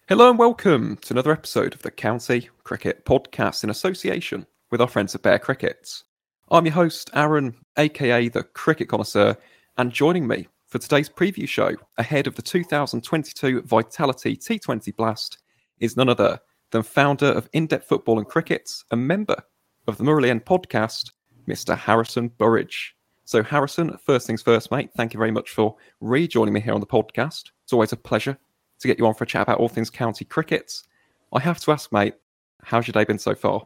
Hello and welcome to another episode of the County Cricket Podcast in association with our friends at Bear Cricket. I'm your host, Aaron, aka the Cricket Connoisseur, and joining me for today's preview show ahead of the 2022 Vitality T20 Blast is none other than founder of In-Depth Football and Cricket and member of the Murray End podcast, Mr. Harrison Burridge. So Harrison, first things first, mate, thank you very much for rejoining me here on the podcast. It's always a pleasure to get you on for a chat about all things county cricket. I have to ask, mate, how's your day been so far?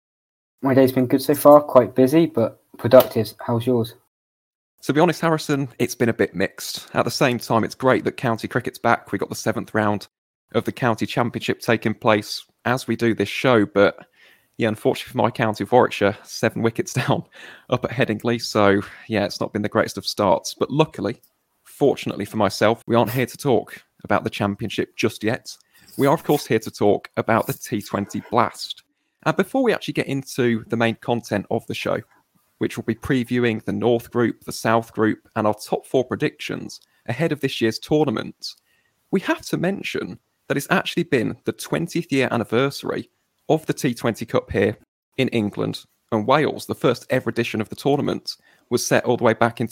My day's been good so far, quite busy, but productive. How's yours? To be honest, Harrison, it's been a bit mixed. At the same time, it's great that county cricket's back. We got the 7th round of the county championship taking place as we do this show, but yeah, unfortunately for my county of Warwickshire, 7 wickets down up at Headingley, so yeah, it's not been the greatest of starts. But luckily, fortunately for myself, we aren't here to talk about the championship just yet. We are, of course, here to talk about the T20 Blast. And before we actually get into the main content of the show, which will be previewing the North Group, the South Group, and our top 4 predictions ahead of this year's tournament, we have to mention that it's actually been the 20th year anniversary of the T20 Cup here in England and Wales. The first ever edition of the tournament was set all the way back in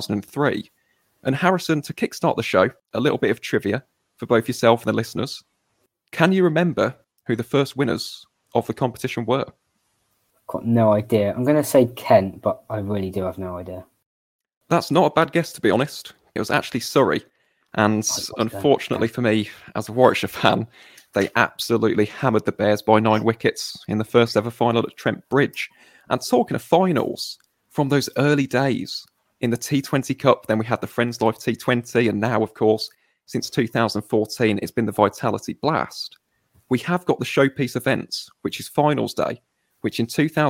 2003. And Harrison, to kickstart the show, a little bit of trivia for both yourself and the listeners. Can you remember who the first winners of the competition were? Got no idea. I'm going to say Kent, but I really do have no idea. That's not a bad guess, to be honest. It was actually Surrey. And unfortunately for me, as a Warwickshire fan, they absolutely hammered the Bears by 9 wickets in the first ever final at Trent Bridge. And talking of finals, from those early days in the T20 Cup, then we had the Friends Life T20, and now, of course, since 2014, it's been the Vitality Blast. We have got the showpiece events, which is Finals Day, which in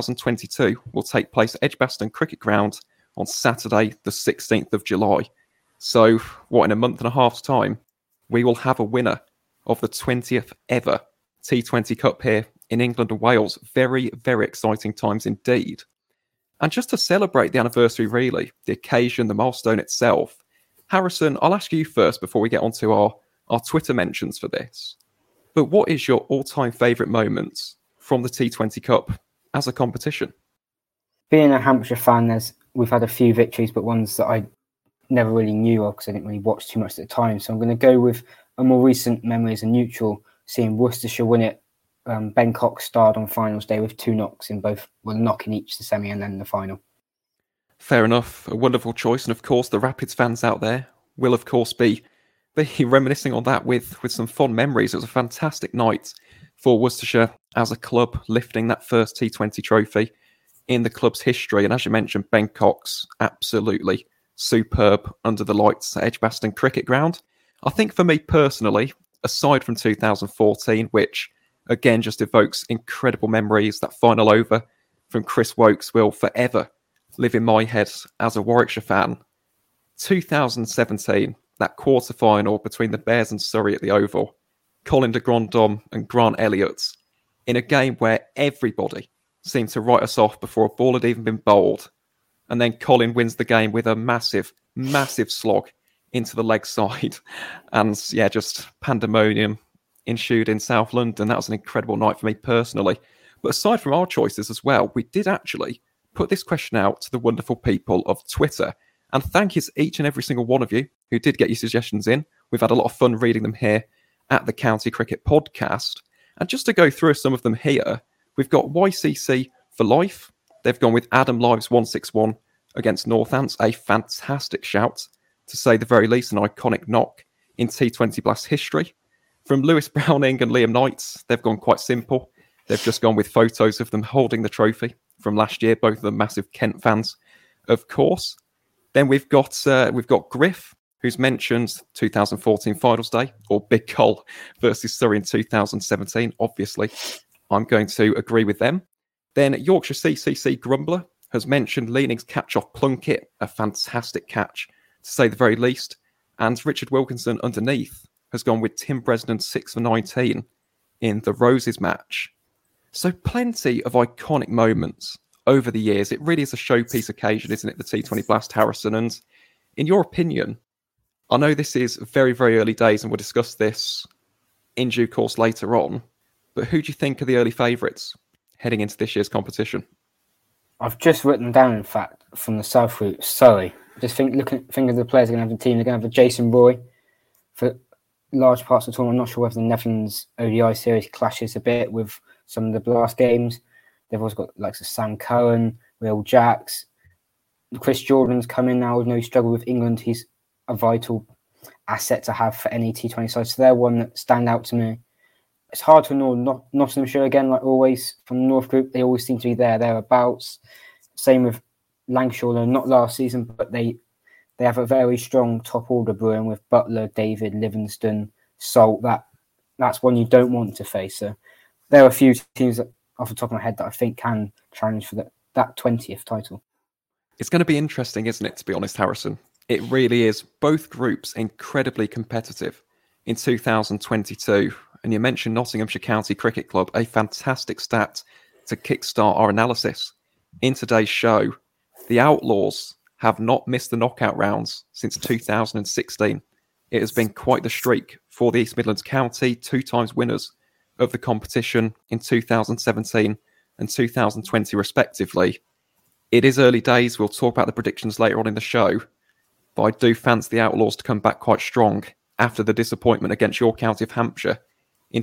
2022 will take place at Edgbaston Cricket Ground on Saturday, the 16th of July. So, what, in a month and a half's time, we will have a winner of the 20th ever T20 Cup here in England and Wales. Very, very exciting times indeed. And just to celebrate the anniversary, really, the occasion, the milestone itself, Harrison, I'll ask you first before we get onto our Twitter mentions for this. But what is your all-time favourite moments from the T20 Cup as a competition? Being a Hampshire fan, we've had a few victories, but ones that I never really knew of because I didn't really watch too much at the time. So I'm going to go with a more recent memory as a neutral, seeing Worcestershire win it. Ben Cox starred on finals day with 2 knocks in both, well, knock in each the semi and then the final. Fair enough. A wonderful choice. And of course, the Rapids fans out there will, of course, be reminiscing on that with some fond memories. It was a fantastic night for Worcestershire as a club, lifting that first T20 trophy in the club's history. And as you mentioned, Ben Cox, absolutely superb under the lights at Edgbaston Cricket Ground. I think for me personally, aside from 2014, which again just evokes incredible memories, that final over from Chris Wokes will forever live in my head as a Warwickshire fan. 2017, that quarter-final between the Bears and Surrey at the Oval, Colin de Grandhomme and Grant Elliott, in a game where everybody seemed to write us off before a ball had even been bowled. And then Colin wins the game with a massive, massive slog into the leg side. And yeah, just pandemonium ensued in South London. That was an incredible night for me personally. But aside from our choices as well, we did actually put this question out to the wonderful people of Twitter. And thank you to each and every single one of you who did get your suggestions in. We've had a lot of fun reading them here at the County Cricket Podcast. And just to go through some of them here, we've got YCC for Life. They've gone with Adam Lives 161 against Northants. A fantastic shout, to say the very least, an iconic knock in T20 Blast history. From Lewis Browning and Liam Knights, they've gone quite simple. They've just gone with photos of them holding the trophy from last year, both of them massive Kent fans, of course. Then we've got Griff, who's mentioned 2014 Finals Day, or Big Col versus Surrey in 2017. Obviously, I'm going to agree with them. Then Yorkshire CCC Grumbler has mentioned Leaning's catch-off Plunkett, a fantastic catch, to say the very least. And Richard Wilkinson underneath has gone with Tim Bresnan 6 for 19 in the Roses match. So plenty of iconic moments over the years. It really is a showpiece occasion, isn't it, the T20 Blast, Harrison? And in your opinion, I know this is very, very early days and we'll discuss this in due course later on. But who do you think are the early favourites heading into this year's competition? I've just written down, in fact, from the South Group, Surrey. Just think of the players are going to have the team. They're going to have Jason Roy for large parts of the tournament. I'm not sure whether the Netherlands ODI series clashes a bit with some of the last games. They've also got like Sam Curran, Will Jacks. Chris Jordan's come in now. No struggle with England. He's a vital asset to have for any T20 side. So they're one that stand out to me. It's hard to ignore Nottinghamshire again, like always, from the North Group. They always seem to be thereabouts. Same with Lancashire, not last season, but they have a very strong top order brewing with Butler, David, Livingston, Salt. That's one you don't want to face. So there are a few teams that, off the top of my head, that I think can challenge for that 20th title. It's going to be interesting, isn't it, to be honest, Harrison? It really is. Both groups incredibly competitive in 2022. And you mentioned Nottinghamshire County Cricket Club, a fantastic stat to kickstart our analysis. In today's show, the Outlaws have not missed the knockout rounds since 2016. It has been quite the streak for the East Midlands County, 2 times winners of the competition in 2017 and 2020 respectively. It is early days. We'll talk about the predictions later on in the show, but I do fancy the Outlaws to come back quite strong after the disappointment against your county of Hampshire in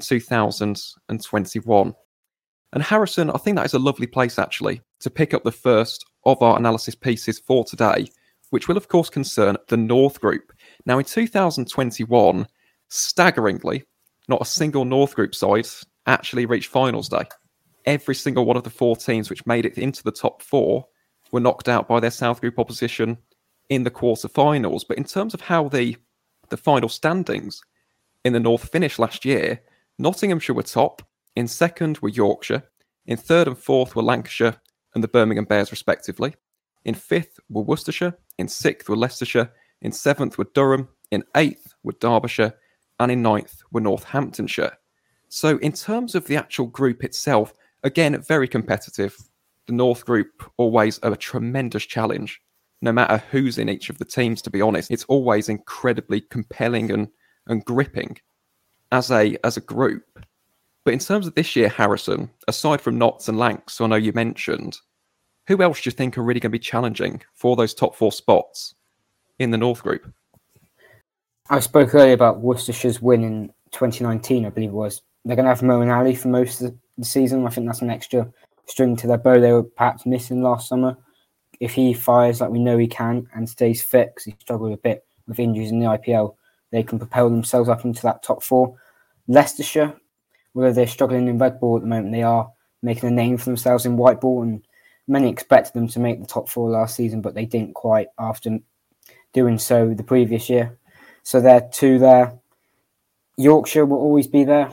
2021. And Harrison, I think that is a lovely place actually to pick up the first of our analysis pieces for today, which will of course concern the North Group. Now in 2021, staggeringly, not a single North Group side actually reached finals day. Every single one of the 4 teams which made it into the top 4 were knocked out by their South Group opposition in the quarterfinals. But in terms of how the final standings in the North finished last year, Nottinghamshire were top, in second were Yorkshire, in third and fourth were Lancashire and the Birmingham Bears respectively, in fifth were Worcestershire, in sixth were Leicestershire, in seventh were Durham, in eighth were Derbyshire, and in ninth were Northamptonshire. So in terms of the actual group itself, again, very competitive. The North Group always a tremendous challenge, no matter who's in each of the teams, to be honest. It's always incredibly compelling and gripping as a group. But in terms of this year, Harrison, aside from Notts and Lancs, who I know you mentioned, who else do you think are really going to be challenging for those top 4 spots in the North Group? I spoke earlier about Worcestershire's win in 2019, I believe it was. They're going to have Moeen Ali for most of the season. I think that's an extra string to their bow they were perhaps missing last summer. If he fires like we know he can and stays fit, because he struggled a bit with injuries in the IPL, they can propel themselves up into that top 4. Leicestershire, whether they're struggling in red ball at the moment, they are making a name for themselves in white ball, and many expected them to make the top 4 last season, but they didn't quite after doing so the previous year. So they're 2 there. Yorkshire will always be there,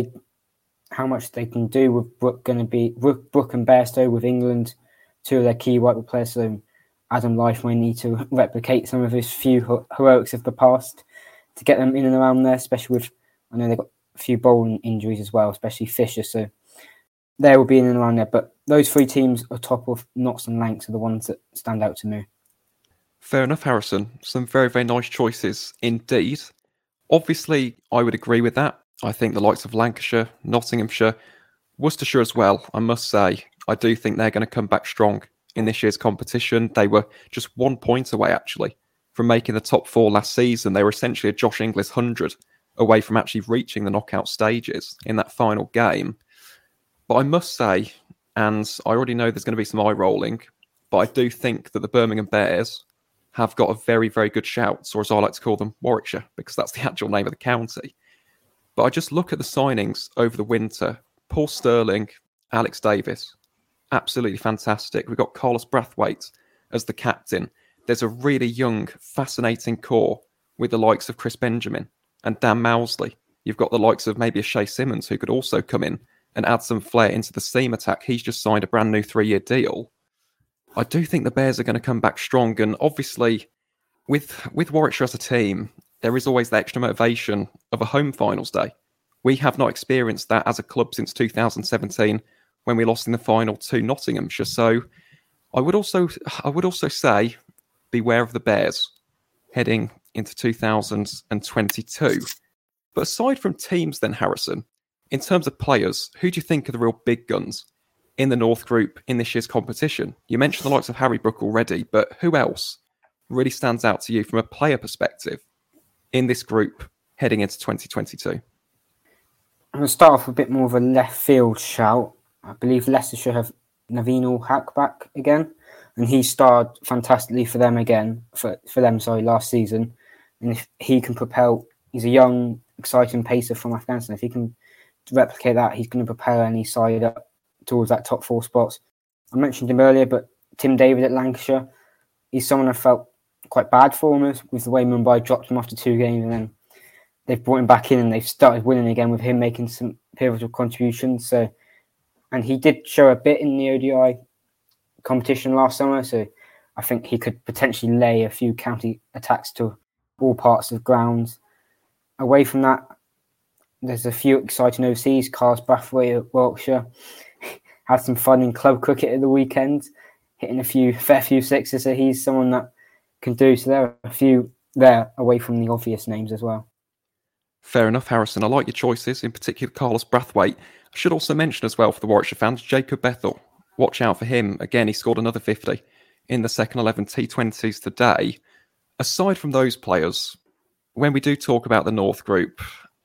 how much they can do with Brooke and Bairstow with England, 2 of their key white ball players. So Adam Life may need to replicate some of his few heroics of the past to get them in and around there, especially with, I know they've got a few bowling injuries as well, especially Fisher. So they will be in and around there. But those 3 teams on top of Notts and Lancs are the ones that stand out to me. Fair enough, Harrison. Some very, very nice choices indeed. Obviously, I would agree with that. I think the likes of Lancashire, Nottinghamshire, Worcestershire as well, I must say, I do think they're going to come back strong in this year's competition. They were just 1 point away, actually, from making the top 4 last season. They were essentially a Josh Inglis 100 away from actually reaching the knockout stages in that final game. But I must say, and I already know there's going to be some eye rolling, but I do think that the Birmingham Bears have got a very, very good shout, or as I like to call them, Warwickshire, because that's the actual name of the county. But I just look at the signings over the winter. Paul Sterling, Alex Davis, absolutely fantastic. We've got Carlos Brathwaite as the captain. There's a really young, fascinating core with the likes of Chris Benjamin and Dan Mousley. You've got the likes of maybe a Shay Simmons who could also come in and add some flair into the seam attack. He's just signed a brand new 3-year deal. I do think the Bears are going to come back strong. And obviously, with Warwickshire as a team, there is always the extra motivation of a home finals day. We have not experienced that as a club since 2017 when we lost in the final to Nottinghamshire. So I would also say beware of the Bears heading into 2022. But aside from teams then, Harrison, in terms of players, who do you think are the real big guns in the North Group in this year's competition? You mentioned the likes of Harry Brook already, but who else really stands out to you from a player perspective in this group heading into 2022? I'm going to start off with a bit more of a left field shout. I believe Leicestershire have Naveen ul-Haq back again, and he starred fantastically for them last season. And if he can propel, he's a young, exciting pacer from Afghanistan. If he can replicate that, he's going to propel any side up towards that top 4 spots. I mentioned him earlier, but Tim David at Lancashire, he's someone I felt quite bad for him with the way Mumbai dropped him after 2 games, and then they've brought him back in and they've started winning again with him making some pivotal contributions. And he did show a bit in the ODI competition last summer, so I think he could potentially lay a few county attacks to all parts of grounds. Away from that, there's a few exciting overseas. Carlos Brathwaite at Warwickshire had some fun in club cricket at the weekend, hitting a fair few sixes, so he's someone that can do. So there are a few there away from the obvious names as well. Fair enough, Harrison. I like your choices, in particular Carlos Brathwaite. I should also mention as well for the Warwickshire fans, Jacob Bethel. Watch out for him. Again, he scored another 50 in the second 11 T20s today. Aside from those players, when we do talk about the North Group,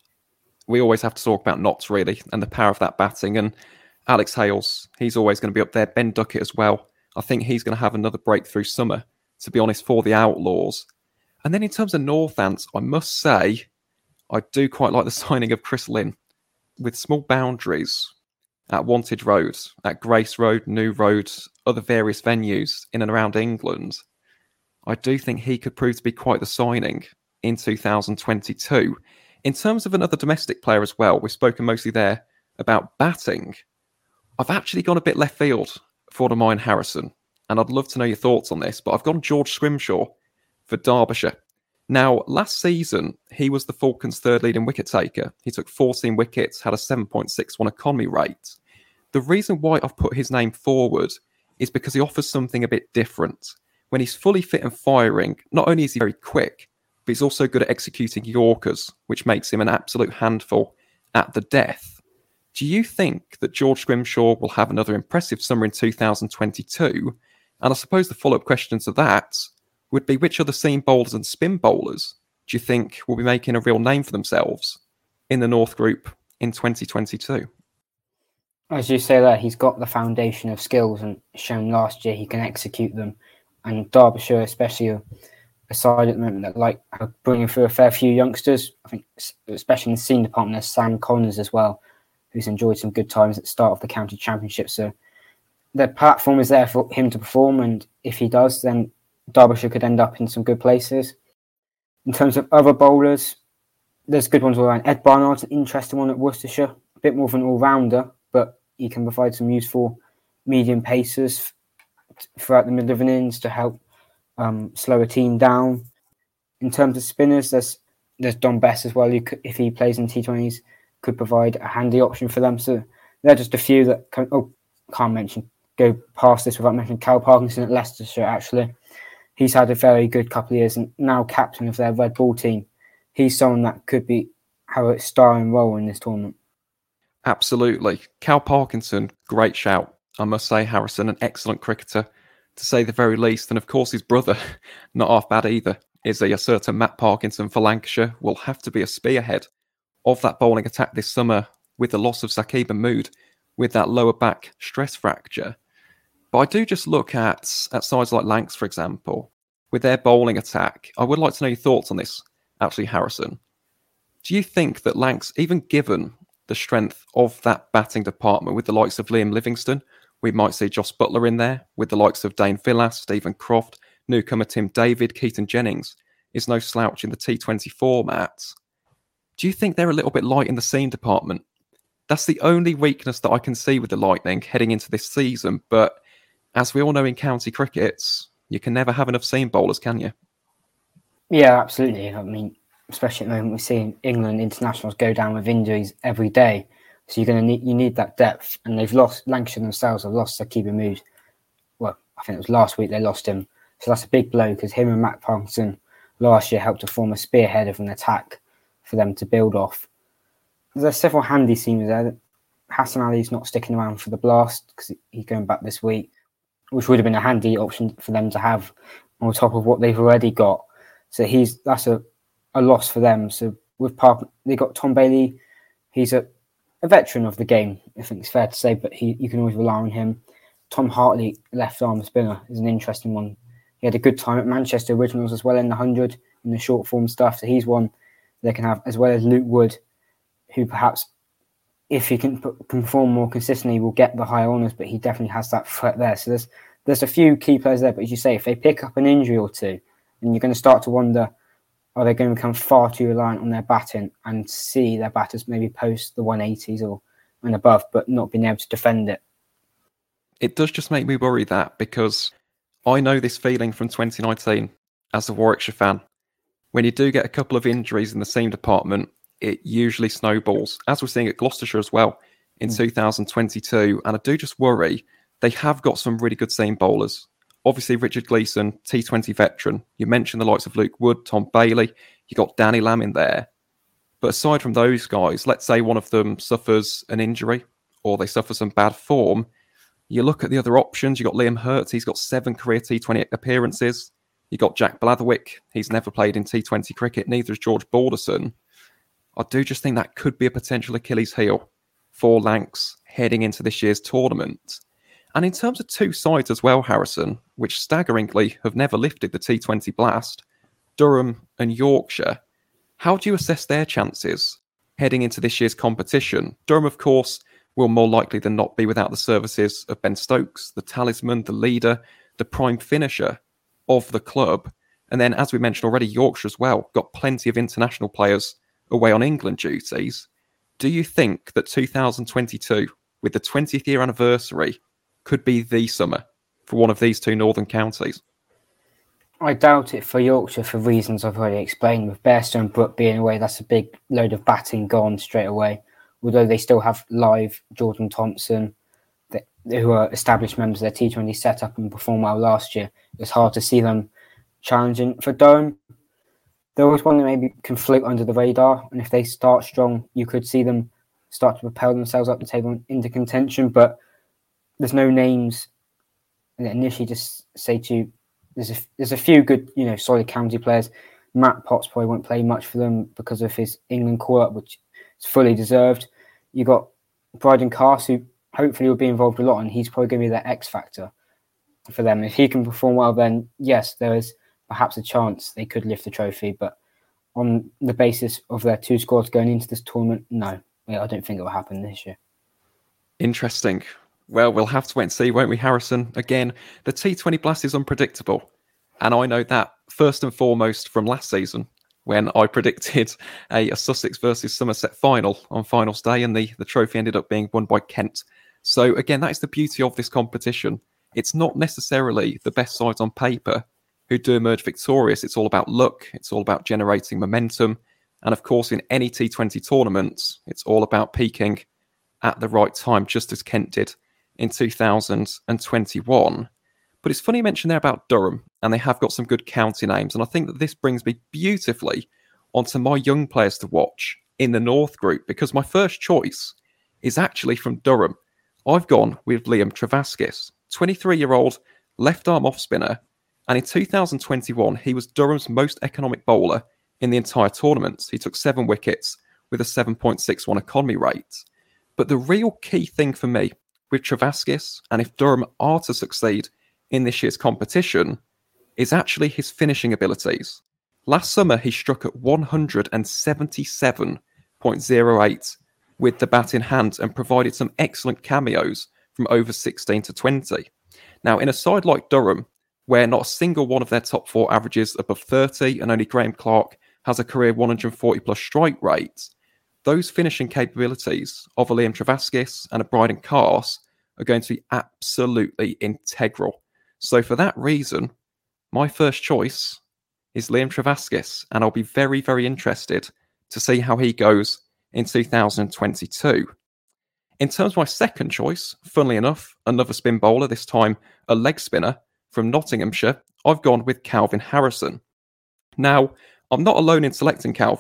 we always have to talk about Notts, really, and the power of that batting. And Alex Hales, he's always going to be up there. Ben Duckett as well. I think he's going to have another breakthrough summer, to be honest, for the Outlaws. And then in terms of Northants, I must say, I do quite like the signing of Chris Lynn. With small boundaries at Wantage Road, at Grace Road, New Road, other various venues in and around England, I do think he could prove to be quite the signing in 2022. In terms of another domestic player as well, we've spoken mostly there about batting. I've actually gone a bit left field for the mine, Harrison, and I'd love to know your thoughts on this, but I've gone George Scrimshaw for Derbyshire. Now, last season, he was the Falcons' third leading wicket taker. He took 14 wickets, had a 7.61 economy rate. The reason why I've put his name forward is because he offers something a bit different. When he's fully fit and firing, not only is he very quick, but he's also good at executing Yorkers, which makes him an absolute handful at the death. Do you think that George Scrimshaw will have another impressive summer in 2022? And I suppose the follow-up question to that would be, which other seam bowlers and spin bowlers do you think will be making a real name for themselves in the North Group in 2022? As you say there, he's got the foundation of skills and shown last year he can execute them. And Derbyshire, especially a side at the moment that are bringing through a fair few youngsters. I think especially in the seam department, there's Sam Connors as well, who's enjoyed some good times at the start of the county championship. So the platform is there for him to perform, and if he does, then Derbyshire could end up in some good places. In terms of other bowlers, there's good ones all around. Ed Barnard's an interesting one at Worcestershire, a bit more of an all-rounder, but he can provide some useful medium pacers throughout the middle of an innings to help slow a team down. In terms of spinners, there's Don Bess as well, who could, if he plays in T20s, could provide a handy option for them. So they're just a few that go past this without mentioning Cal Parkinson at Leicestershire, actually. He's had a very good couple of years and now captain of their red ball team. He's someone that could have a starring role in this tournament. Absolutely. Cal Parkinson, great shout. I must say, Harrison, an excellent cricketer, to say the very least. And of course, his brother, not half bad either, is a certain Matt Parkinson for Lancashire. Will have to be a spearhead of that bowling attack this summer with the loss of Saqib Mahmood with that lower back stress fracture. But I do just look at sides like Lancs, for example, with their bowling attack. I would like to know your thoughts on this, actually, Harrison. Do you think that Lancs, even given the strength of that batting department with the likes of Liam Livingstone, we might see Joss Butler in there, with the likes of Dane Villas, Stephen Croft, newcomer Tim David, Keaton Jennings, is no slouch in the T20 format. Do you think they're a little bit light in the seam department? That's the only weakness that I can see with the Lightning heading into this season, but as we all know in county crickets, you can never have enough seam bowlers, can you? Yeah, absolutely. I mean, especially at the moment, we're seeing England internationals go down with injuries every day. So you need that depth. And Lancashire themselves have lost Saqib Mahmood. Well, I think it was last week they lost him. So that's a big blow because him and Matt Parkinson last year helped to form a spearhead of an attack for them to build off. There's several handy seamers there. Hassan Ali's not sticking around for the Blast because he's going back this week, which would have been a handy option for them to have on top of what they've already got. So that's a loss for them. So with Park, they got Tom Bailey. He's a veteran of the game, I think it's fair to say, but you can always rely on him. Tom Hartley, left arm spinner, is an interesting one. He had a good time at Manchester Originals as well in the 100 in the short form stuff. So he's one they can have, as well as Luke Wood, who perhaps, if he can perform more consistently, will get the higher honours, but he definitely has that threat there. So there's a few key players there, but as you say, if they pick up an injury or two, then you're going to start to wonder, are they going to become far too reliant on their batting and see their batters maybe post the 180s and above, but not being able to defend it? It does just make me worry that, because I know this feeling from 2019 as a Warwickshire fan. When you do get a couple of injuries in the seam department, it usually snowballs, as we're seeing at Gloucestershire as well in 2022. And I do just worry, they have got some really good seam bowlers. Obviously, Richard Gleeson, T20 veteran. You mentioned the likes of Luke Wood, Tom Bailey. You got Danny Lamb in there. But aside from those guys, let's say one of them suffers an injury or they suffer some bad form. You look at the other options. You got Liam Hurt. He's got 7 career T20 appearances. You got Jack Blatherwick. He's never played in T20 cricket. Neither has George Balderson. I do just think that could be a potential Achilles heel for Lancs heading into this year's tournament. And in terms of two sides as well, Harrison, which staggeringly have never lifted the T20 Blast, Durham and Yorkshire, how do you assess their chances heading into this year's competition? Durham, of course, will more likely than not be without the services of Ben Stokes, the talisman, the leader, the prime finisher of the club. And then, as we mentioned already, Yorkshire as well, got plenty of international players away on England duties. Do you think that 2022, with the 20th year anniversary, could be the summer for one of these two northern counties? I doubt it for Yorkshire for reasons I've already explained. With Bairstow and Brook being away, that's a big load of batting gone straight away. Although they still have live Jordan Thompson, who are established members of their T20 setup and performed well last year. It's hard to see them challenging. For Durham, they're always one that maybe can float under the radar, and if they start strong, you could see them start to propel themselves up the table into contention, but there's no names that initially just say to you, there's a few good, solid county players. Matt Potts probably won't play much for them because of his England call-up, which is fully deserved. You got Bryden Carse, who hopefully will be involved a lot, and he's probably going to be their X factor for them. If he can perform well, then yes, there is perhaps a chance they could lift the trophy, but on the basis of their two squads going into this tournament, no, I don't think it will happen this year. Interesting. Well, we'll have to wait and see, won't we, Harrison? Again, the T20 Blast is unpredictable. And I know that first and foremost from last season, when I predicted a Sussex versus Somerset final on finals day, and the trophy ended up being won by Kent. So again, that is the beauty of this competition. It's not necessarily the best sides on paper who do emerge victorious. It's all about luck. It's all about generating momentum. And of course, in any T20 tournaments, it's all about peaking at the right time, just as Kent did in 2021. But it's funny you mentioned there about Durham, and they have got some good county names. And I think that this brings me beautifully onto my young players to watch in the North group, because my first choice is actually from Durham. I've gone with Liam Travaskis, 23-year-old left-arm off-spinner. And in 2021, he was Durham's most economic bowler in the entire tournament. He took 7 wickets with a 7.61 economy rate. But the real key thing for me with Travaskis, and if Durham are to succeed in this year's competition, is actually his finishing abilities. Last summer, he struck at 177.08 with the bat in hand and provided some excellent cameos from over 16 to 20. Now, in a side like Durham, where not a single one of their top 4 averages above 30, and only Graham Clark has a career 140-plus strike rate, those finishing capabilities of a Liam Travaskis and a Bryden Carse are going to be absolutely integral. So for that reason, my first choice is Liam Travaskis, and I'll be very, very interested to see how he goes in 2022. In terms of my second choice, funnily enough, another spin bowler, this time a leg spinner from Nottinghamshire, I've gone with Calvin Harrison. Now, I'm not alone in selecting Calvin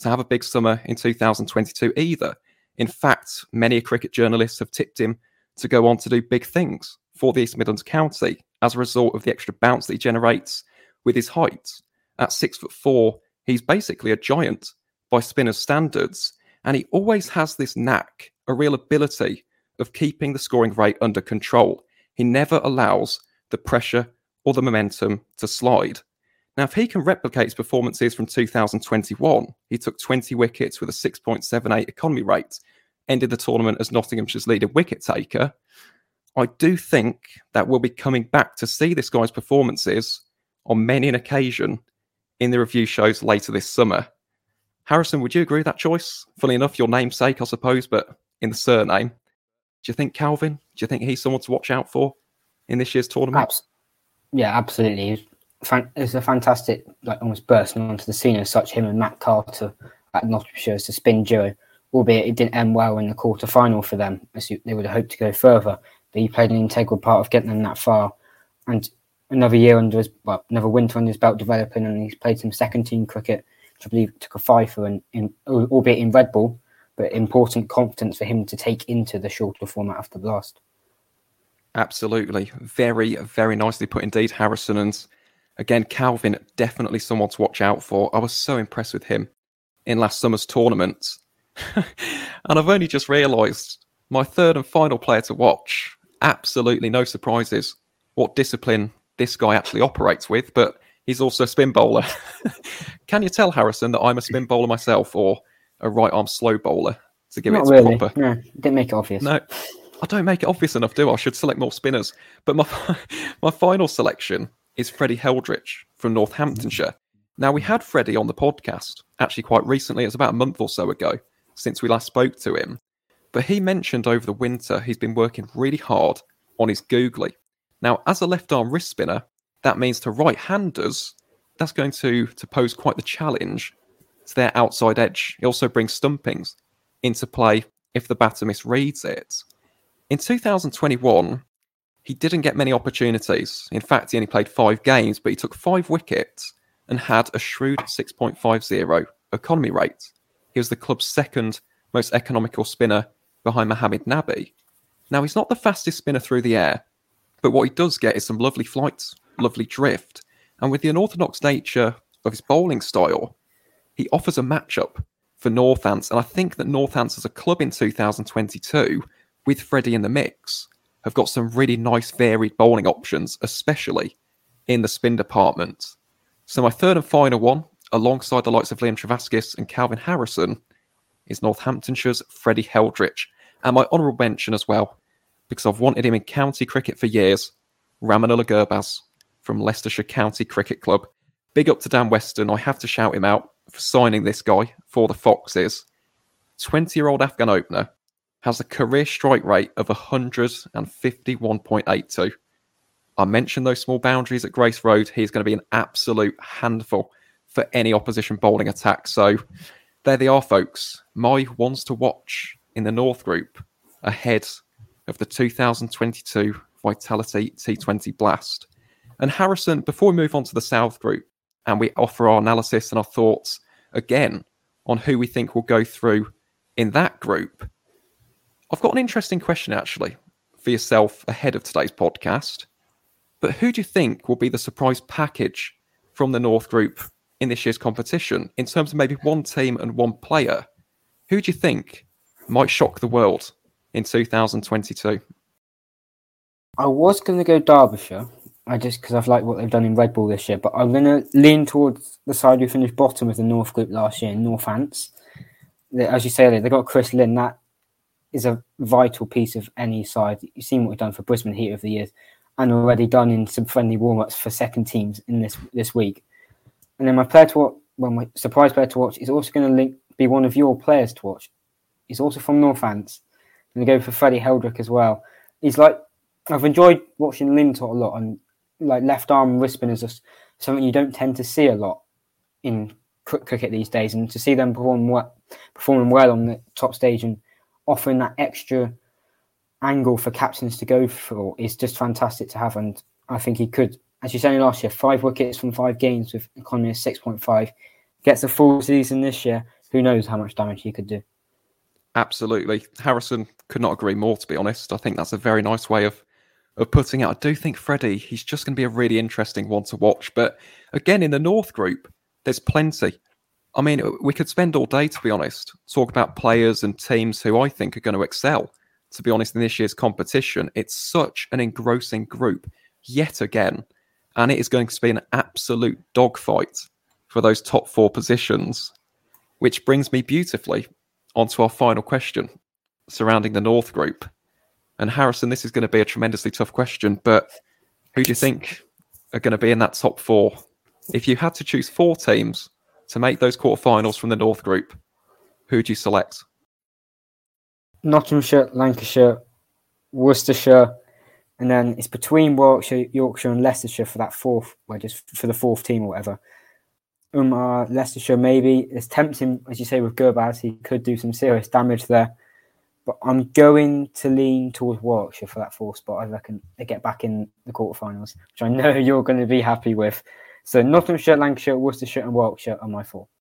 to have a big summer in 2022 either. In fact, many cricket journalists have tipped him to go on to do big things for the East Midlands County as a result of the extra bounce that he generates with his height. At 6'4", he's basically a giant by spinners' standards, and he always has this knack, a real ability of keeping the scoring rate under control. He never allows the pressure or the momentum to slide. Now, if he can replicate his performances from 2021, he took 20 wickets with a 6.78 economy rate, ended the tournament as Nottinghamshire's leading wicket taker. I do think that we'll be coming back to see this guy's performances on many an occasion in the review shows later this summer. Harrison, would you agree with that choice? Funny enough, your namesake, I suppose, but in the surname. Do you think Calvin? Do you think he's someone to watch out for in this year's tournament? Yeah, absolutely. It's a fantastic, almost bursting onto the scene as such. Him and Matt Carter at Nottinghamshire as a spin duo, albeit it didn't end well in the quarter-final for them, as they would have hoped to go further. But he played an integral part of getting them that far. And another winter under his belt developing, and he's played some second-team cricket, which I believe took a fifer, albeit in red ball, but important confidence for him to take into the shorter format after the blast. Absolutely. Very, very nicely put indeed, Harrison. And again, Calvin, definitely someone to watch out for. I was so impressed with him in last summer's tournament. And I've only just realised my third and final player to watch. Absolutely no surprises what discipline this guy actually operates with, but he's also a spin bowler. Can you tell, Harrison, that I'm a spin bowler myself, or a right-arm slow bowler, to give Not it really. proper? No, didn't make it obvious. No, I don't make it obvious enough, do I? I should select more spinners. But my final selection is Freddie Heldrich from Northamptonshire. Now, we had Freddie on the podcast, actually quite recently. It was about a month or so ago since we last spoke to him. But he mentioned over the winter he's been working really hard on his googly. Now, as a left-arm wrist spinner, that means to right-handers, that's going to pose quite the challenge to their outside edge. It also brings stumpings into play if the batter misreads it. In 2021, he didn't get many opportunities. In fact, he only played 5 games, but he took 5 wickets and had a shrewd 6.50 economy rate. He was the club's second most economical spinner behind Mohamed Nabi. Now, he's not the fastest spinner through the air, but what he does get is some lovely flights, lovely drift. And with the unorthodox nature of his bowling style, he offers a matchup for Northants. And I think that Northants as a club in 2022, with Freddie in the mix, have got some really nice varied bowling options, especially in the spin department. So my third and final one, alongside the likes of Liam Travaskis and Calvin Harrison, is Northamptonshire's Freddie Heldrich. And my honourable mention as well, because I've wanted him in county cricket for years, Ramanullah Gurbaz from Leicestershire County Cricket Club. Big up to Dan Weston. I have to shout him out for signing this guy for the Foxes. 20-year-old Afghan opener has a career strike rate of 151.82. I mentioned those small boundaries at Grace Road. He's going to be an absolute handful for any opposition bowling attack. So there they are, folks. My ones to watch in the North Group ahead of the 2022 Vitality T20 Blast. And Harrison, before we move on to the South Group and we offer our analysis and our thoughts again on who we think will go through in that group, I've got an interesting question actually for yourself ahead of today's podcast. But who do you think will be the surprise package from the North Group in this year's competition in terms of maybe one team and one player? Who do you think might shock the world in 2022? I was going to go Derbyshire, because I've liked what they've done in Red Bull this year, but I'm going to lean towards the side who finished bottom of the North Group last year, Northants. As you say, they got Chris Lynn. That is a vital piece of any side. You've seen what we've done for Brisbane Heat of the Years, and already done in some friendly warm-ups for second teams in this week. And then my surprise player to watch is also going to be one of your players to watch. He's also from Northants. I'm going to go for Freddie Heldrich as well. I've enjoyed watching Lintott a lot, and left arm wrist spinners are something you don't tend to see a lot in cricket these days, and to see them performing well on the top stage and offering that extra angle for captains to go for is just fantastic to have. And I think he could, as you said last year, 5 wickets from 5 games with economy of 6.5, gets a full season this year, who knows how much damage he could do. Absolutely. Harrison could not agree more, to be honest. I think that's a very nice way of putting it. I do think Freddie, he's just going to be a really interesting one to watch. But again, in the North group, there's plenty. I mean, we could spend all day, to be honest, talk about players and teams who I think are going to excel, to be honest, in this year's competition. It's such an engrossing group, yet again. And it is going to be an absolute dogfight for those top 4 positions, which brings me beautifully onto our final question surrounding the North group. And Harrison, this is going to be a tremendously tough question, but who do you think are going to be in that top 4? If you had to choose 4 teams to make those quarterfinals from the North group, who would you select? Nottinghamshire, Lancashire, Worcestershire, and then it's between Warwickshire, Yorkshire and Leicestershire for that 4th, just for the 4th team or whatever. Leicestershire maybe. It's tempting, as you say, with Gurbaz, he could do some serious damage there. But I'm going to lean towards Warwickshire for that 4th spot. I reckon they get back in the quarterfinals, which I know you're going to be happy with. So Nottinghamshire, Lancashire, Worcestershire and Warwickshire are my 4.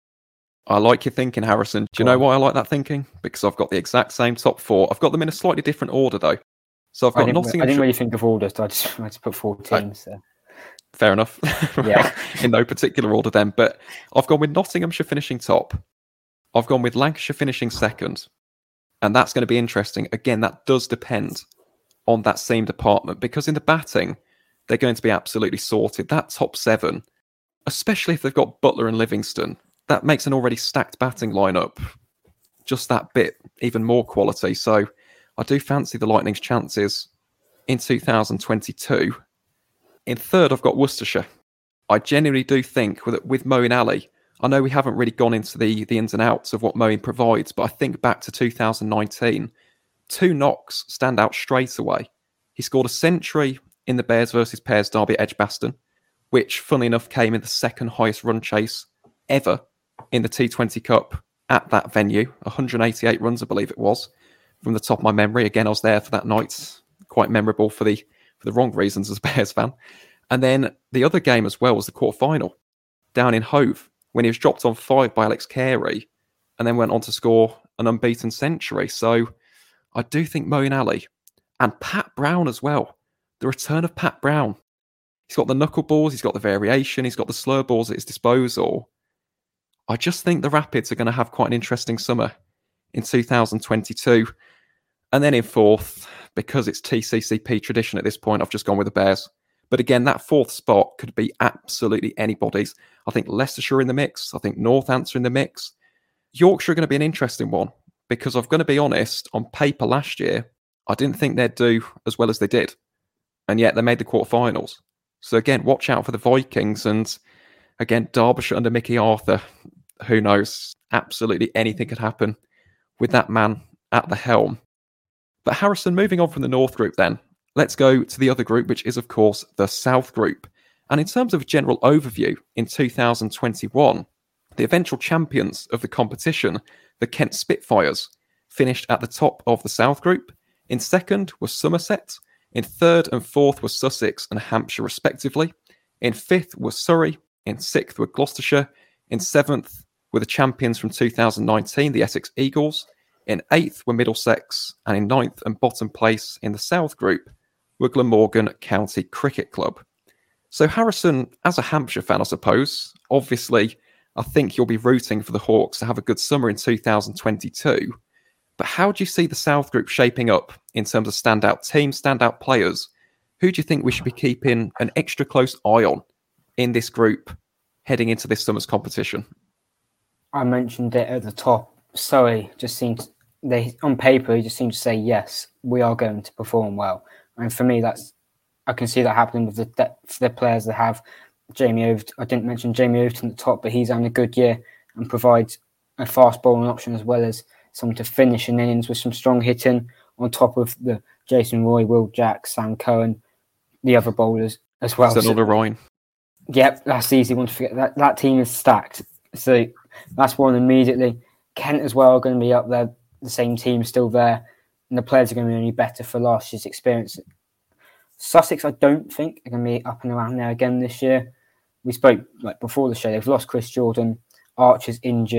I like your thinking, Harrison. Do you know why I like that thinking? Because I've got the exact same top 4. I've got them in a slightly different order, though. So I've got Nottinghamshire. I didn't really think of orders, so I just put 4 teams. So. Fair enough. Yeah. In no particular order then. But I've gone with Nottinghamshire finishing top. I've gone with Lancashire finishing second. And that's going to be interesting. Again, that does depend on that same department. Because in the batting, they're going to be absolutely sorted. That top 7, especially if they've got Butler and Livingston, that makes an already stacked batting lineup just that bit even more quality. So I do fancy the Lightning's chances in 2022. In third, I've got Worcestershire. I genuinely do think with Moeen Ali, I know we haven't really gone into the ins and outs of what Moeen provides, but I think back to 2019, 2 knocks stand out straight away. He scored a century in the Bears versus Pears derby at Edgbaston, which, funnily enough, came in the 2nd highest run chase ever in the T20 Cup at that venue. 188 runs, I believe it was, from the top of my memory. Again, I was there for that night. Quite memorable for the wrong reasons as a Bears fan. And then the other game as well was the quarter-final down in Hove, when he was dropped on 5 by Alex Carey and then went on to score an unbeaten century. So I do think Moeen Ali and Pat Brown as well. The return of Pat Brown. He's got the knuckleballs, he's got the variation, he's got the slur balls at his disposal. I just think the Rapids are going to have quite an interesting summer in 2022. And then in 4th, because it's TCCP tradition at this point, I've just gone with the Bears. But again, that 4th spot could be absolutely anybody's. I think Leicestershire in the mix. I think Northampton in the mix. Yorkshire are going to be an interesting one because I'm going to be honest, on paper last year, I didn't think they'd do as well as they did. And yet they made the quarterfinals. So again, watch out for the Vikings. And again, Derbyshire under Mickey Arthur. Who knows? Absolutely anything could happen with that man at the helm. But Harrison, moving on from the North group then, let's go to the other group, which is, of course, the South group. And in terms of a general overview, in 2021, the eventual champions of the competition, the Kent Spitfires, finished at the top of the South group. In second was Somerset. In third and fourth were Sussex and Hampshire, respectively. In fifth was Surrey. In sixth were Gloucestershire. In seventh were the champions from 2019, the Essex Eagles. In eighth were Middlesex. And in ninth and bottom place in the South group were Glamorgan County Cricket Club. So Harrison, as a Hampshire fan, I suppose, obviously, I think you'll be rooting for the Hawks to have a good summer in 2022. But how do you see the South group shaping up in terms of standout teams, standout players? Who do you think we should be keeping an extra close eye on in this group heading into this summer's competition? I mentioned it at the top. Surrey just seemed, on paper, just seemed to say, yes, we are going to perform well. And for me, I can see that happening with the players that have Jamie Overton. I didn't mention Jamie Overton at the top, but he's having a good year and provides a fast bowling option as well as someone to finish an innings with some strong hitting on top of the Jason Roy, Will Jack, Sam Cohen, the other bowlers as well. So another Ryan. Yep, that's the easy one to forget. That team is stacked. So that's one immediately. Kent as well are going to be up there. The same team still there. And the players are going to be only better for last year's experience. Sussex, I don't think, are going to be up and around there again this year. We spoke before the show. They've lost Chris Jordan. Archer's injured.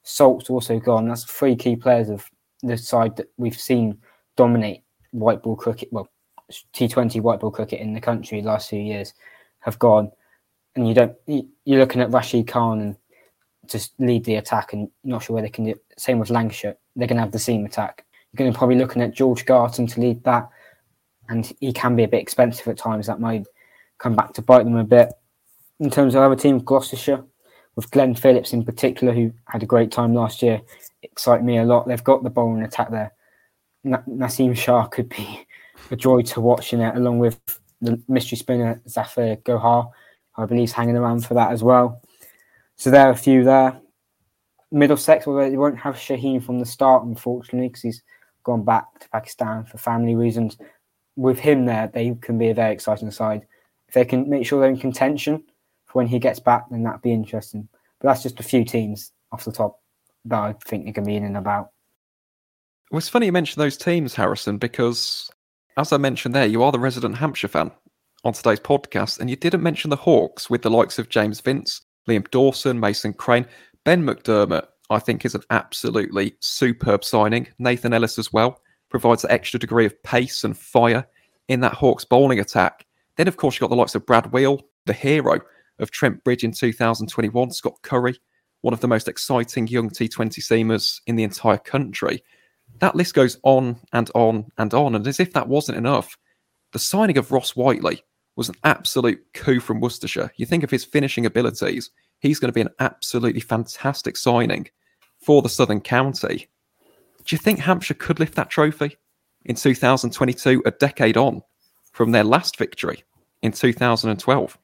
Salt's also gone. That's 3 key players of the side that we've seen dominate white ball cricket, well, T20 white ball cricket in the country the last few years have gone. And you're looking at Rashid Khan and just lead the attack, and not sure where they can do it. Same with Lancashire. They're going to have the seam attack. You're going to probably looking at George Garton to lead that, and he can be a bit expensive at times. That might come back to bite them a bit. In terms of other team, Gloucestershire, with Glenn Phillips in particular, who had a great time last year, excite me a lot. They've got the bowling attack there. Naseem Shah could be a joy to watch in it, along with the mystery spinner Zafir Gohar, who I believe is hanging around for that as well. So there are a few there. Middlesex, although they won't have Shaheen from the start, unfortunately, because he's gone back to Pakistan for family reasons. With him there, they can be a very exciting side. If they can make sure they're in contention for when he gets back, then that'd be interesting. But that's just a few teams off the top that I think they can be in and about. Well, it's funny you mention those teams, Harrison, because as I mentioned there, you are the resident Hampshire fan on today's podcast, and you didn't mention the Hawks with the likes of James Vince, Liam Dawson, Mason Crane. Ben McDermott, I think, is an absolutely superb signing. Nathan Ellis as well provides an extra degree of pace and fire in that Hawks bowling attack. Then, of course, you've got the likes of Brad Wheel, the hero of Trent Bridge in 2021, Scott Curry, one of the most exciting young T20 seamers in the entire country. That list goes on and on and on. And as if that wasn't enough, the signing of Ross Whiteley was an absolute coup from Worcestershire. You think of his finishing abilities, he's going to be an absolutely fantastic signing for the Southern County. Do you think Hampshire could lift that trophy in 2022, a decade on from their last victory in 2012?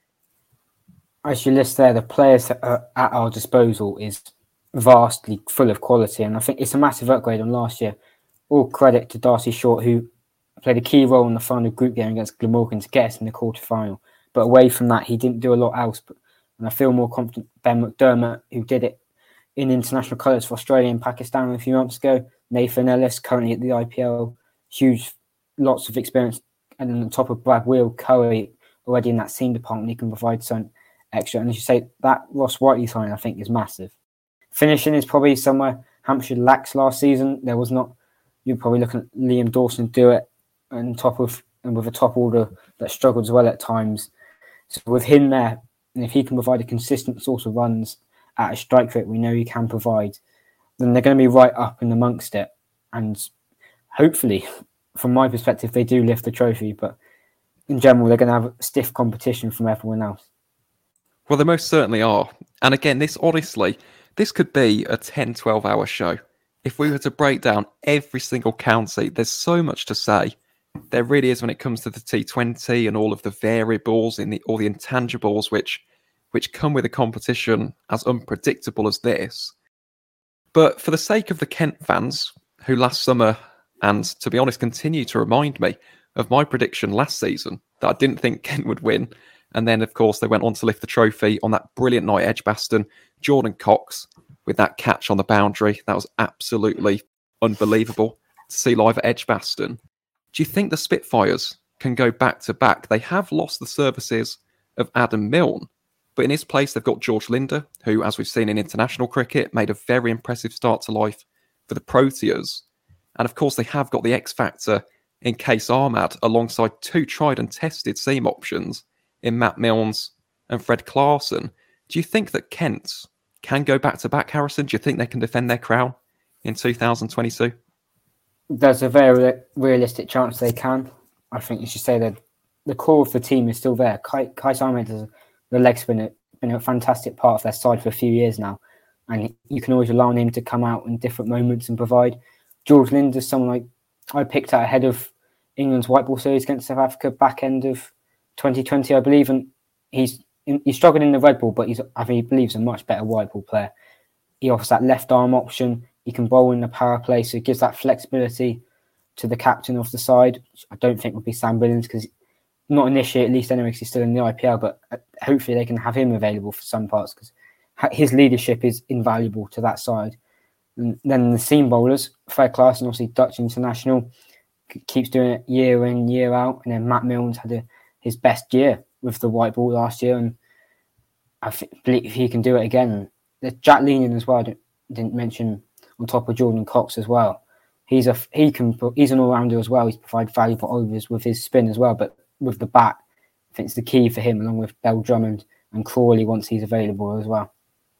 As you list there, the players that are at our disposal is vastly full of quality, and I think it's a massive upgrade on last year. All credit to Darcy Short, who played a key role in the final group game against Glamorgan to get us in the quarter-final. But away from that, he didn't do a lot else. And I feel more confident Ben McDermott, who did it in international colours for Australia and Pakistan a few months ago. Nathan Ellis, currently at the IPL, lots of experience. And on top of Brad Wheel, Curry, already in that seam department, he can provide some extra. And as you say, that Ross Whiteley signing, I think, is massive. Finishing is probably somewhere Hampshire lacks last season. There was not. You're probably looking at Liam Dawson do it, and with a top order that struggled as well at times. So with him there, and if he can provide a consistent source of runs at a strike rate we know he can provide, then they're going to be right up in amongst it. And hopefully, from my perspective, they do lift the trophy. But in general, they're going to have stiff competition from everyone else. Well, they most certainly are. And again, this could be a 10, 12-hour show. If we were to break down every single county, there's so much to say. There really is when it comes to the T20 and all of the variables in all the intangibles which come with a competition as unpredictable as this. But for the sake of the Kent fans, who last summer, and to be honest, continue to remind me of my prediction last season that I didn't think Kent would win, and then, of course, they went on to lift the trophy on that brilliant night at Edgbaston. Jordan Cox with that catch on the boundary. That was absolutely unbelievable to see live at Edgbaston. Do you think the Spitfires can go back to back? They have lost the services of Adam Milne, but in his place, they've got George Linder, who, as we've seen in international cricket, made a very impressive start to life for the Proteas. And of course, they have got the X factor in Case Ahmad alongside 2 tried and tested seam options in Matt Milnes and Fred Clarkson. Do you think that Kent can go back-to-back, Harrison? Do you think they can defend their crown in 2022? There's a very realistic chance they can. I think you should say that the core of the team is still there. Kais Ahmed, the leg spinner, been a fantastic part of their side for a few years now. And you can always rely on him to come out in different moments and provide. George Lind is someone like I picked out ahead of England's white ball series against South Africa back end of 2020, I believe. And he's struggled in the red ball, but I believe he's a much better white ball player. He offers that left arm option. He can bowl in the power play, so it gives that flexibility to the captain of the side, which I don't think would be Sam Billings, because not initially, at least anyway, because he's still in the IPL, but hopefully they can have him available for some parts, because his leadership is invaluable to that side. And then the seam bowlers, Fred Clarkson, obviously Dutch international, keeps doing it year in, year out, and then Matt Milnes had his best year with the white ball last year, and I believe he can do it again. There's Jack Leenan as well. didn't mention on top of Jordan Cox as well. He's an all-rounder as well. He's provided valuable overs with his spin as well, but with the bat, I think it's the key for him, along with Bell Drummond and Crawley once he's available as well.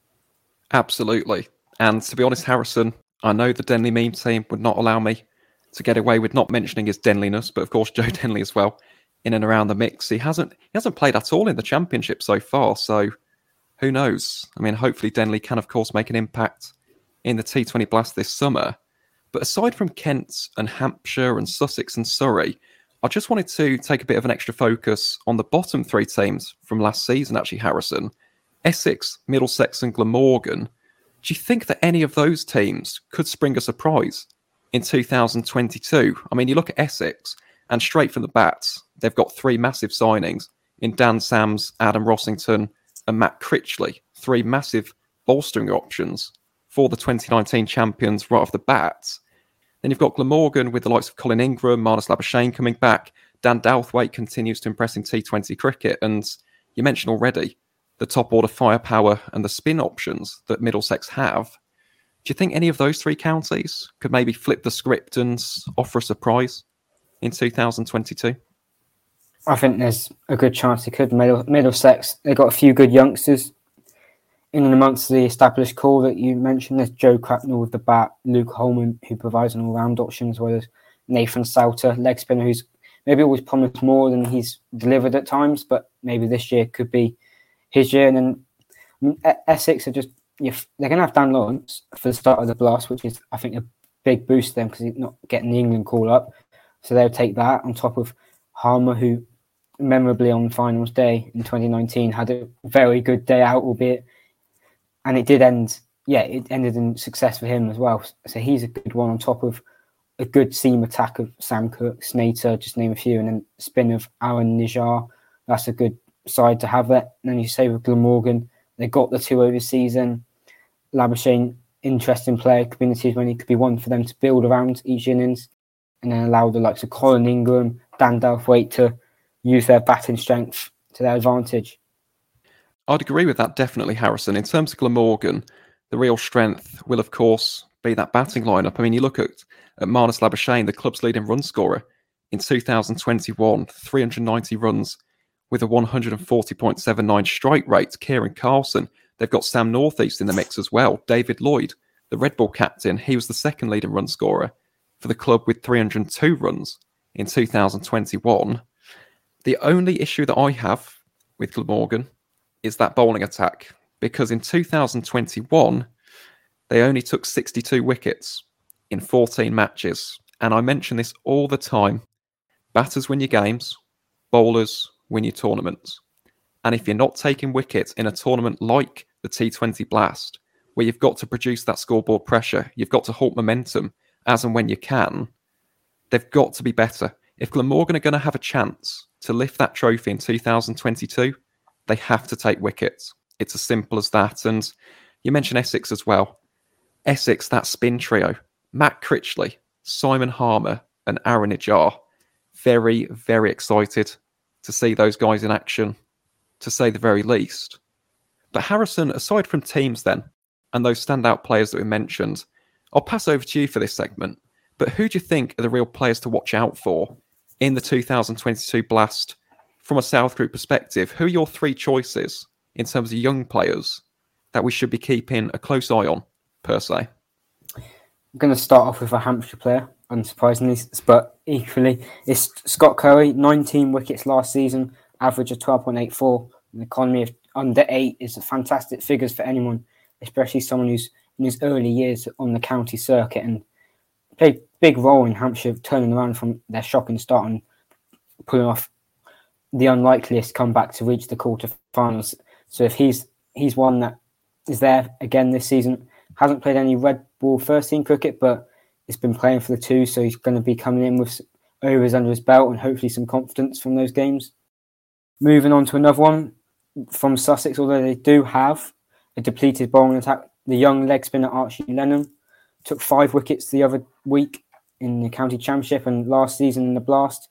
Absolutely. And to be honest, Harrison, I know the Denley meme team would not allow me to get away with not mentioning his Denliness, but of course Joe Denley as well, in and around the mix. He hasn't played at all in the Championship so far, so who knows? I mean, hopefully Denley can, of course, make an impact in the T20 Blast this summer. But aside from Kent and Hampshire and Sussex and Surrey, I just wanted to take a bit of an extra focus on the bottom three teams from last season, actually, Harrison. Essex, Middlesex and Glamorgan. Do you think that any of those teams could spring a surprise in 2022? I mean, you look at Essex, and straight from the bats, they've got three massive signings in Dan Sams, Adam Rossington and Matt Critchley. Three massive bolstering options for the 2019 champions right off the bat. Then you've got Glamorgan with the likes of Colin Ingram, Marnus Labuschagne coming back. Dan Douthwaite continues to impress in T20 cricket. And you mentioned already the top order firepower and the spin options that Middlesex have. Do you think any of those three counties could maybe flip the script and offer a surprise in 2022? I think there's a good chance they could. Middlesex, they've got a few good youngsters in and amongst the established core that you mentioned. There's Joe Cracknell with the bat, Luke Holman, who provides an all-round option, as well as Nathan Salter, leg spinner, who's maybe always promised more than he's delivered at times, but maybe this year could be his year. And then Essex are just, they're going to have Dan Lawrence for the start of the Blast, which is, I think, a big boost to them because he's not getting the England call up. So they'll take that on top of Harmer, who memorably on finals day in 2019 had a very good day out, albeit, and it did end, it ended in success for him as well. So he's a good one on top of a good seam attack of Sam Cook, Snater, just name a few, and then spin of Aaron Nijar. That's a good side to have that. And then you say with Glamorgan, they got the 2 overseas, and Labuschagne, interesting player, could be in the season when he could be one for them to build around each innings, and then allow the likes of Colin Ingram, Dan Douthwaite to use their batting strength to their advantage. I'd agree with that, definitely, Harrison. In terms of Glamorgan, the real strength will, of course, be that batting lineup. I mean, you look at Marnus Labuschagne, the club's leading run scorer in 2021, 390 runs with a 140.79 strike rate. Kieran Carlson, they've got Sam Northeast in the mix as well. David Lloyd, the Red Bull captain, he was the second leading run scorer for the club with 302 runs in 2021. The only issue that I have with Glamorgan is that bowling attack, because in 2021, they only took 62 wickets in 14 matches. And I mention this all the time. Batters win your games, bowlers win your tournaments. And if you're not taking wickets in a tournament like the T20 Blast, where you've got to produce that scoreboard pressure, you've got to halt momentum as and when you can, they've got to be better. If Glamorgan are going to have a chance to lift that trophy in 2022, they have to take wickets. It's as simple as that. And you mentioned Essex as well. Essex, that spin trio, Matt Critchley, Simon Harmer and Aaron Nijar. Very, very excited to see those guys in action, to say the very least. But Harrison, aside from teams then, and those standout players that we mentioned, I'll pass over to you for this segment. But who do you think are the real players to watch out for in the 2022 Blast from a South Group perspective? Who are your three choices in terms of young players that we should be keeping a close eye on, per se? I'm going to start off with a Hampshire player, unsurprisingly, but equally, it's Scott Curry, 19 wickets last season, average of 12.84. An economy of under 8 is fantastic figures for anyone, especially someone who's in his early years on the county circuit and played a big role in Hampshire turning around from their shocking start and pulling off the unlikeliest comeback to reach the quarterfinals. So if he's one that is there again this season, hasn't played any red ball first team cricket, but he's been playing for the 2, so he's going to be coming in with overs under his belt and hopefully some confidence from those games. Moving on to another one from Sussex, although they do have a depleted bowling attack, the young leg spinner Archie Lennon took 5 wickets the other week in the county championship, and last season in the Blast,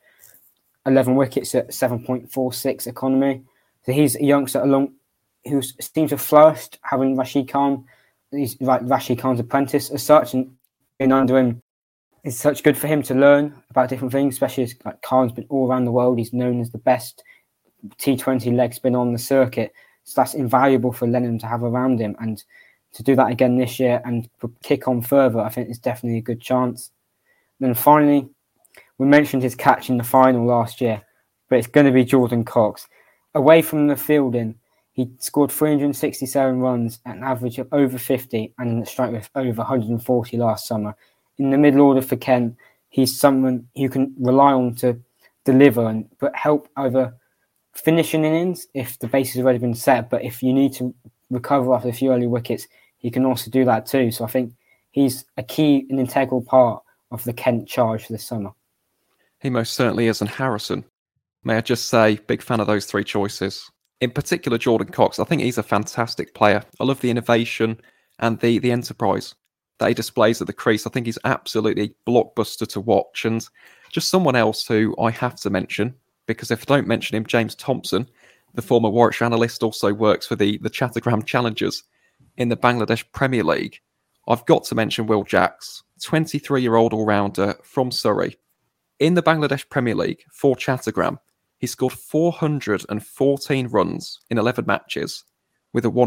11 wickets at 7.46 economy. So he's a youngster who seems to have flourished, having Rashid Khan he's like Rashid Khan's apprentice as such, and being under him is such good for him to learn about different things, especially as like Khan's been all around the world. He's known as the best T20 leg spin on the circuit. So that's invaluable for Lennon to have around him, and to do that again this year and kick on further, I think is definitely a good chance. And then finally, we mentioned his catch in the final last year, but it's going to be Jordan Cox. Away from the fielding, he scored 367 runs at an average of over 50 and a strike rate of over 140 last summer. In the middle order for Kent, he's someone you can rely on to deliver but help either finishing innings if the base has already been set, but if you need to recover after a few early wickets, he can also do that too. So I think he's a key and integral part of the Kent charge this summer. He most certainly is. And Harrison, may I just say, big fan of those three choices. In particular, Jordan Cox, I think he's a fantastic player. I love the innovation and the enterprise that he displays at the crease. I think he's absolutely blockbuster to watch. And just someone else who I have to mention, because if I don't mention him, James Thompson, the former Warwickshire analyst, also works for the Chattogram Challengers in the Bangladesh Premier League. I've got to mention Will Jacks, 23-year-old all-rounder from Surrey. In the Bangladesh Premier League for Chattogram, he scored 414 runs in 11 matches with a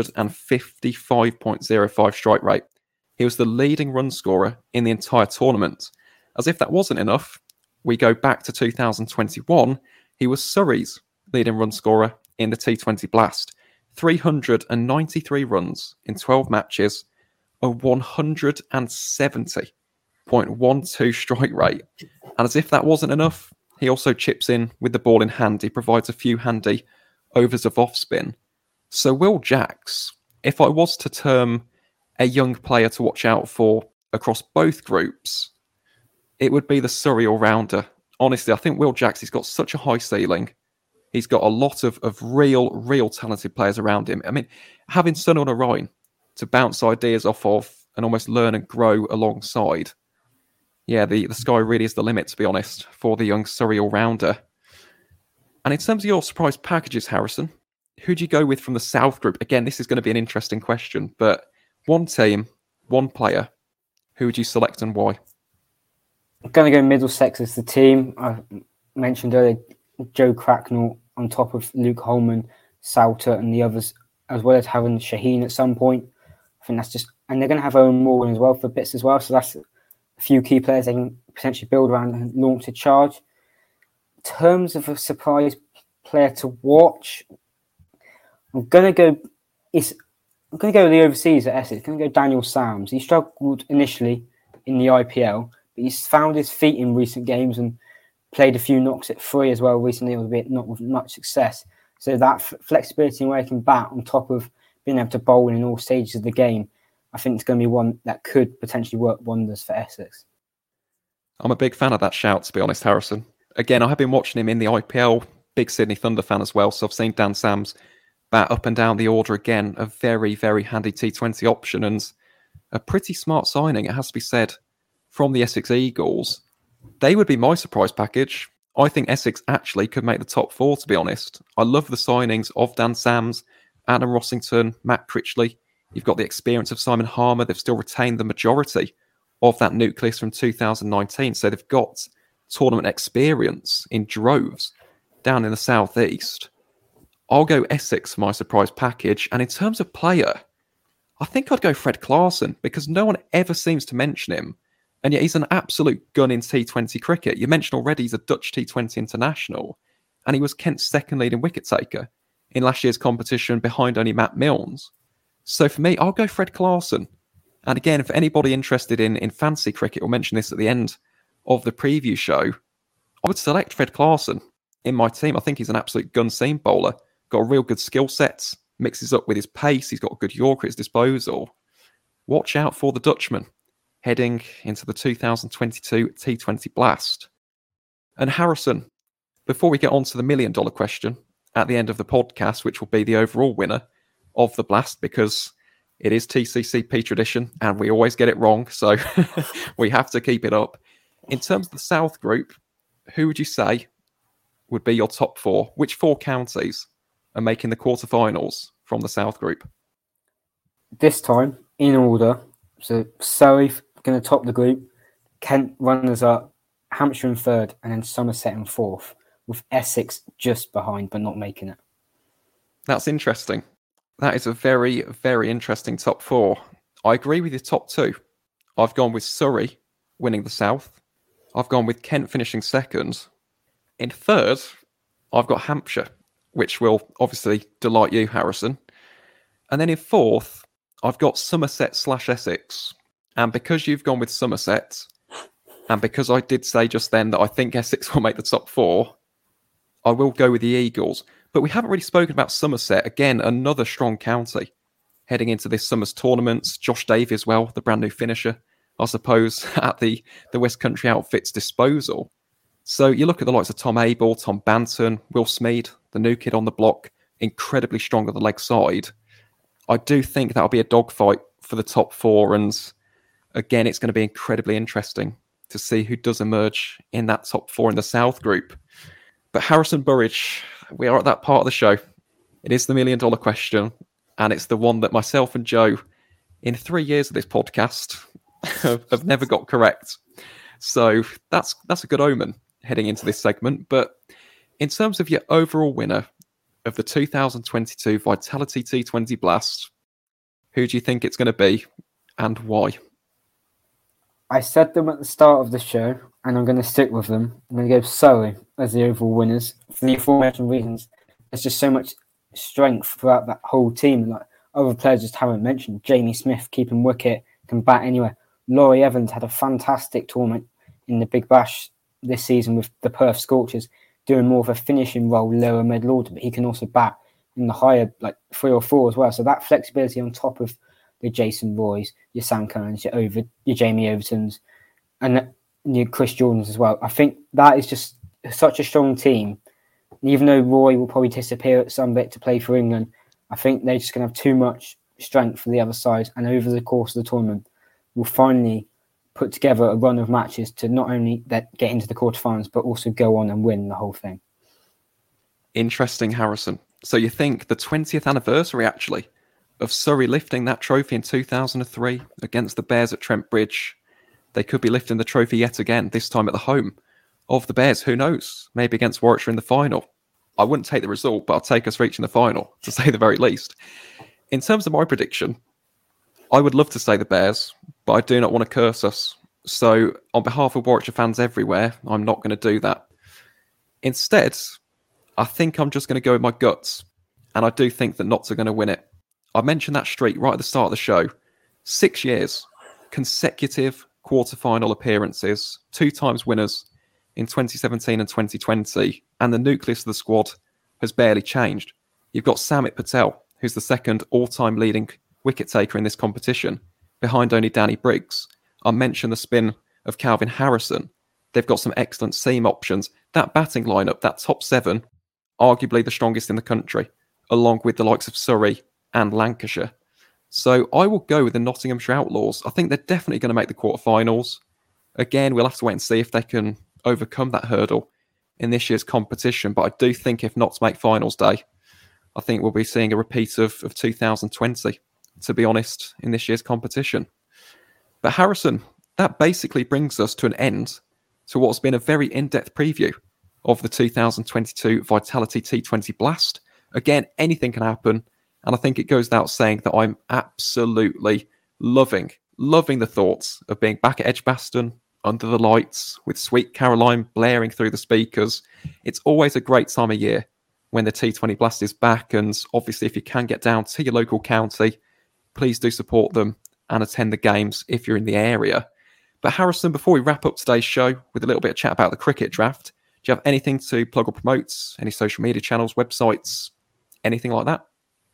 155.05 strike rate. He was the leading run scorer in the entire tournament. As if that wasn't enough, we go back to 2021. He was Surrey's leading run scorer in the T20 Blast. 393 runs in 12 matches, a 170.12 strike rate. And as if that wasn't enough, he also chips in with the ball in hand. He provides a few handy overs of off spin. So Will Jacks, if I was to term a young player to watch out for across both groups, it would be the Surrey all-rounder. Honestly, I think Will Jacks, he's got such a high ceiling. He's got a lot of real talented players around him. I mean, having Sunil Narine to bounce ideas off of and almost learn and grow alongside. Yeah, the sky really is the limit, to be honest, for the young Surrey all-rounder. And in terms of your surprise packages, Harrison, who do you go with from the South Group? Again, this is going to be an interesting question, but one team, one player, who would you select and why? I'm going to go Middlesex as the team. I mentioned earlier Joe Cracknell on top of Luke Holman, Salter and the others, as well as having Shaheen at some point. I think that's just... And they're going to have Owen Morgan as well for bits as well, so that's a few key players they can potentially build around and launch a charge. In terms of a surprise player to watch, I'm going to go with the overseas at Essex. I'm going to go Daniel Sams. He struggled initially in the IPL, but he's found his feet in recent games and played a few knocks at free as well recently, albeit not with much success. So that flexibility in where he can bat on top of being able to bowl in all stages of the game, I think it's going to be one that could potentially work wonders for Essex. I'm a big fan of that shout, to be honest, Harrison. Again, I have been watching him in the IPL, big Sydney Thunder fan as well, so I've seen Dan Sams bat up and down the order again, a very, very handy T20 option and a pretty smart signing, it has to be said, from the Essex Eagles. They would be my surprise package. I think Essex actually could make the top four, to be honest. I love the signings of Dan Sams, Adam Rossington, Matt Critchley. You've got the experience of Simon Harmer. They've still retained the majority of that nucleus from 2019. So they've got tournament experience in droves down in the southeast. I'll go Essex for my surprise package. And in terms of player, I think I'd go Fred Clarkson because no one ever seems to mention him. And yet he's an absolute gun in T20 cricket. You mentioned already he's a Dutch T20 international. And he was Kent's second leading wicket taker in last year's competition behind only Matt Milnes. So for me, I'll go Fred Clarkson. And again, for anybody interested in fantasy cricket, we'll mention this at the end of the preview show, I would select Fred Clarkson in my team. I think he's an absolute gun seam bowler. Got a real good skill set, mixes up with his pace. He's got a good Yorker at his disposal. Watch out for the Dutchman heading into the 2022 T20 Blast. And Harrison, before we get on to the $1 million question at the end of the podcast, which will be the overall winner of the Blast, because it is TCCP tradition and we always get it wrong, so we have to keep it up. In terms of the South Group, who would you say would be your top four? Which four counties are making the quarterfinals from the South Group? This time, in order. So Surrey going to top the group, Kent runners up, Hampshire in third, and then Somerset in fourth, with Essex just behind but not making it. That's interesting. That is a very, very interesting top four. I agree with your top two. I've gone with Surrey winning the South. I've gone with Kent finishing second. In third, I've got Hampshire, which will obviously delight you, Harrison. And then in fourth, I've got Somerset/Essex. And because you've gone with Somerset, and because I did say just then that I think Essex will make the top four, I will go with the Eagles. But we haven't really spoken about Somerset. Again, another strong county heading into this summer's tournaments. Josh Davey as well, the brand new finisher, I suppose, at the West Country Outfits disposal. So you look at the likes of Tom Abel, Tom Banton, Will Smead, the new kid on the block, incredibly strong on the leg side. I do think that'll be a dogfight for the top four. And again, it's going to be incredibly interesting to see who does emerge in that top four in the South group. But Harrison Burridge, we are at that part of the show. It is the $1 million question, and it's the one that myself and Joe, in 3 years of this podcast, have never got correct. So that's a good omen heading into this segment. But in terms of your overall winner of the 2022 Vitality T20 Blast, who do you think it's going to be and why? I said them at the start of the show, and I'm going to stick with them. I'm going to go Surrey as the overall winners for the aforementioned reasons. There's just so much strength throughout that whole team. Like other players just haven't mentioned. Jamie Smith keeping wicket, can bat anywhere. Laurie Evans had a fantastic tournament in the Big Bash this season with the Perth Scorchers, doing more of a finishing role, lower middle order, but he can also bat in the higher, like 3 or 4 as well. So that flexibility on top of the Jason Roys, your Sam Kerns, your Jamie Overtons, and your Chris Jordans as well. I think that is just such a strong team. And even though Roy will probably disappear at some bit to play for England, I think they're just going to have too much strength for the other side. And over the course of the tournament, we'll finally put together a run of matches to not only get into the quarterfinals, but also go on and win the whole thing. Interesting, Harrison. So you think the 20th anniversary, actually, of Surrey lifting that trophy in 2003 against the Bears at Trent Bridge, they could be lifting the trophy yet again, this time at the home of the Bears. Who knows? Maybe against Warwickshire in the final. I wouldn't take the result, but I'll take us reaching the final, to say the very least. In terms of my prediction, I would love to say the Bears, but I do not want to curse us. So on behalf of Warwickshire fans everywhere, I'm not going to do that. Instead, I think I'm just going to go with my guts. And I do think that Notts are going to win it. I mentioned that streak right at the start of the show. 6 years, consecutive quarter-final appearances, 2 times winners in 2017 and 2020, and the nucleus of the squad has barely changed. You've got Samit Patel, who's the second all-time leading wicket-taker in this competition, behind only Danny Briggs. I mentioned the spin of Calvin Harrison. They've got some excellent seam options. That batting lineup, that top 7, arguably the strongest in the country, along with the likes of Surrey and Lancashire. So I will go with the Nottinghamshire Outlaws. I think they're definitely going to make the quarterfinals. Again, we'll have to wait and see if they can overcome that hurdle in this year's competition. But I do think if Notts make finals day, I think we'll be seeing a repeat of 2020, to be honest, in this year's competition. But Harrison, that basically brings us to an end to what's been a very in-depth preview of the 2022 Vitality T20 Blast. Again, anything can happen. And I think it goes without saying that I'm absolutely loving the thoughts of being back at Edgbaston, under the lights, with Sweet Caroline blaring through the speakers. It's always a great time of year when the T20 Blast is back. And obviously, if you can get down to your local county, please do support them and attend the games if you're in the area. But Harrison, before we wrap up today's show with a little bit of chat about the cricket draft, do you have anything to plug or promote? Any social media channels, websites, anything like that?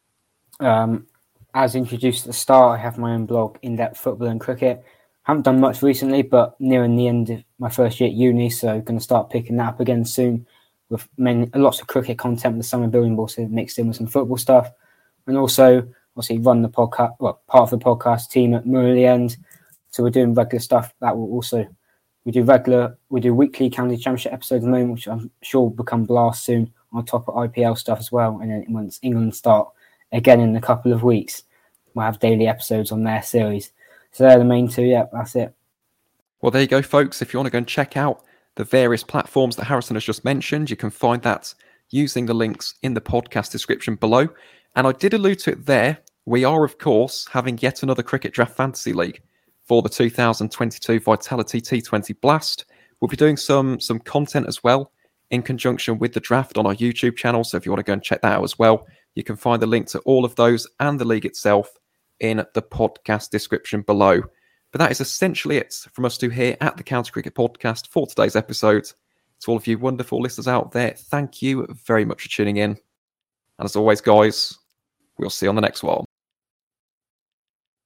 As introduced at the start, I have my own blog, In Depth Football and Cricket. Haven't done much recently, but nearing the end of my first year at uni, so going to start picking that up again soon with lots of cricket content with the summer building, but also mixed in with some football stuff. And also, obviously, run the podcast, part of the podcast team at Murley End. So we're doing regular stuff. That will also, we do weekly county championship episodes at the moment, which I'm sure will become blast soon, on top of IPL stuff as well. And then once England start again in a couple of weeks. will have daily episodes on their series. So they're the main two. Yeah, that's it. Well, there you go, folks. If you want to go and check out the various platforms that Harrison has just mentioned, you can find that using the links in the podcast description below. And I did allude to it there. We are, of course, having yet another Cricket Draft Fantasy League for the 2022 Vitality T20 Blast. We'll be doing some content as well in conjunction with the draft on our YouTube channel. So if you want to go and check that out as well, you can find the link to all of those and the league itself in the podcast description below. But that is essentially it from us two here at the County Cricket Podcast for today's episode. To all of you wonderful listeners out there, thank you very much for tuning in. And as always, guys, we'll see you on the next one.